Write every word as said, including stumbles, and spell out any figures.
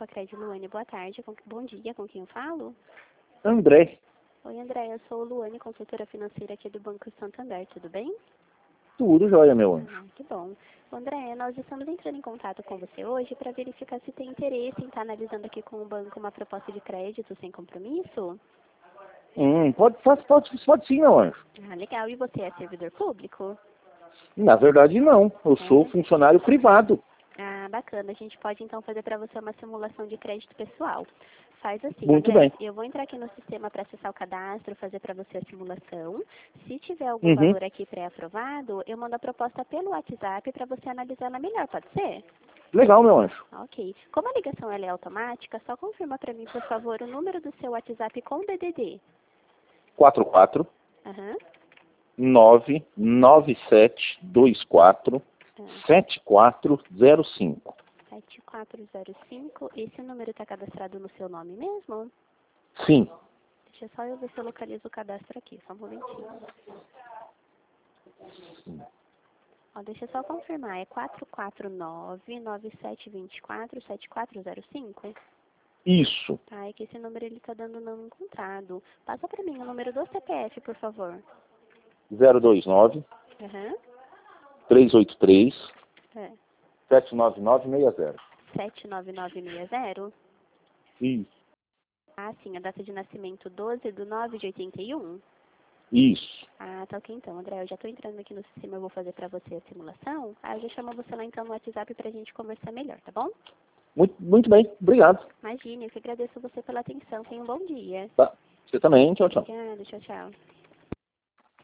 Facred Luane, boa tarde, com, bom dia, com quem eu falo? André. Oi, André, eu sou Luane, consultora financeira aqui do Banco Santander, tudo bem? Tudo jóia, meu anjo. Ah, que bom. André, nós estamos entrando em contato com você hoje para verificar se tem interesse em estar analisando aqui com o banco uma proposta de crédito sem compromisso. Hum, pode, pode, pode, pode sim, meu anjo. Ah, legal. E você é servidor público? Na verdade, não. Eu É? sou funcionário privado. Ah, bacana. A gente pode então fazer para você uma simulação de crédito pessoal. Faz assim, Muito André, bem. eu vou entrar aqui no sistema para acessar o cadastro, fazer para você a simulação. Se tiver algum Uhum. valor aqui pré-aprovado, eu mando a proposta pelo WhatsApp para você analisar ela melhor, pode ser? Legal, meu anjo. Ok. Como a ligação ela é automática, só confirma para mim, por favor, o número do seu WhatsApp com D D D. quatro quatro Aham. nove nove sete dois quatro Uhum. sete quatro zero cinco. sete quatro zero cinco. Esse número está cadastrado no seu nome mesmo? Sim. Deixa só eu ver se eu localizo o cadastro aqui, só um momentinho. Ó, deixa eu só confirmar, é quatro quatro nove nove sete dois quatro sete quatro zero cinco? Isso. Tá, é que esse número ele tá dando não encontrado. Passa para mim o número do C P F, por favor. zero dois nove Aham. três oito três É. sete nove nove seis zero. sete nove nove seis zero? Isso. Ah, sim, a data de nascimento doze de nove de oitenta e um? Isso. Ah, tá ok então, André. Eu já tô entrando aqui no sistema, eu vou fazer pra você a simulação. Aí eu já chamo você lá então no WhatsApp pra gente conversar melhor, tá bom? Muito, muito bem. Obrigado. Imagine, eu que agradeço você pela atenção. Tenha um bom dia. Tá. Você também. Tchau, tchau. Obrigada, tchau, tchau.